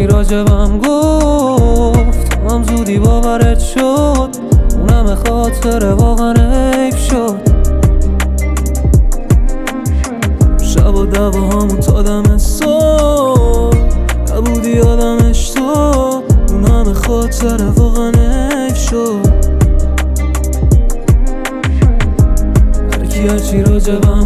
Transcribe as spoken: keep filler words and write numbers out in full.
هرچی راجبم گفت تو هم زودی باورت شد، اونم خاطر واقعا حیف شد. شب و دواهامون تا دم صبح نبودی آدمش تو، اونم خاطر واقعا حیف شد. هرکی هرچی راجبم